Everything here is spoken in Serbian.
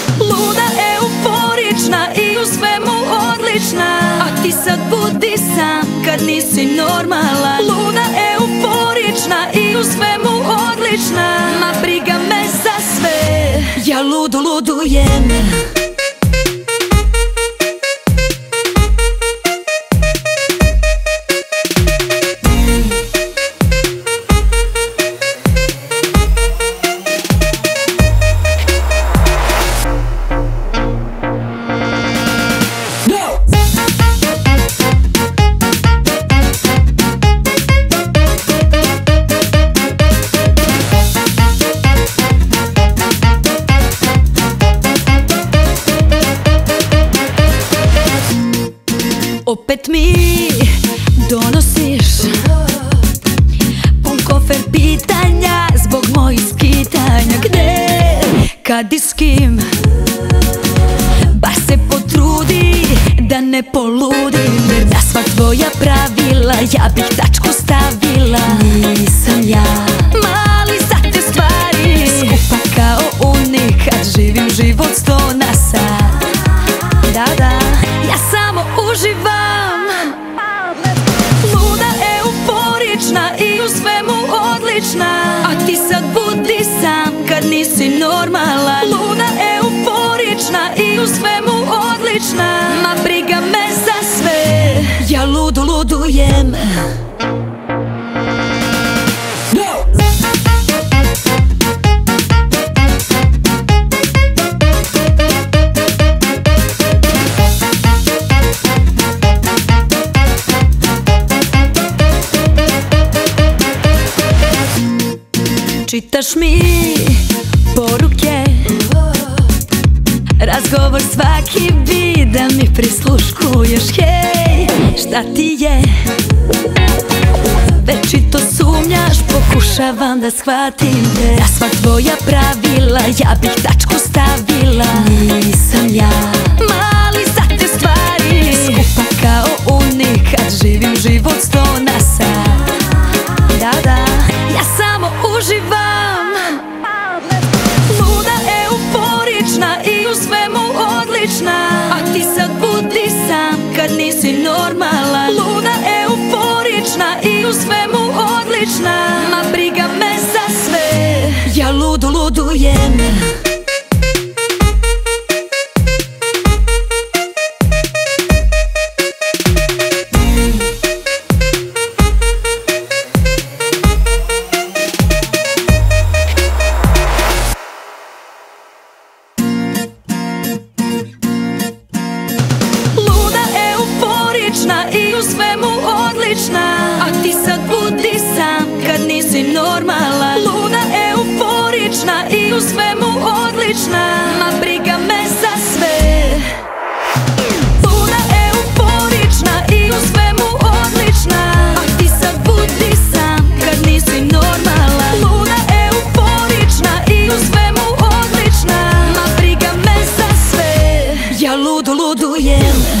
Luda, euforična i u svemu odlična, a ti sad budi sam kad nisi normalan. Luda, euforična i u svemu odlična, ma briga me za sve, ja ludujem. Opet mi donosiš pun kofer pitanja zbog mojih skitanja. Gde, kad i s kim, baš se potrudi da ne poludim, jer na sva tvoja pravila ja bih tačku stavila. Nisam ja mali za te stvari, skupa kao unikat, živim život 100 na sat. Da, da, ja samo uživam. Luda, euforična i u svemu odlična, a ti sad budi sam kad nisi normalan. Luda, euforična i u svemu odlična, ma briga me za sve, ja ludujem. Čitaš mi poruke, razgovor svaki bi da mi prisluškuješ. Hej, šta ti je? Večito sumnjaš, pokušavam da shvatim te. Na sva tvoja pravila ja bih tačku stavila. Nisam ja mali za te stvari, skupa kao unikat, živim život 100 na sat. Da, da, ja samo uživam. Luda, euforična i u svemu odlična, a ti sad budi sam kad nisi normalan. Luda, euforična i u svemu odlična, ma briga me za sve, ja ludujem. I u svemu odlična, a ti sad budi sam kad nisi normalan. Luda, euforična i u svemu odlična, ma briga me za sve. Luda, euforična i u svemu odlična, a ti sad budi sam kad nisi normalan. Luda, euforična i u svemu odlična, ma briga me za sve, ja ludujem.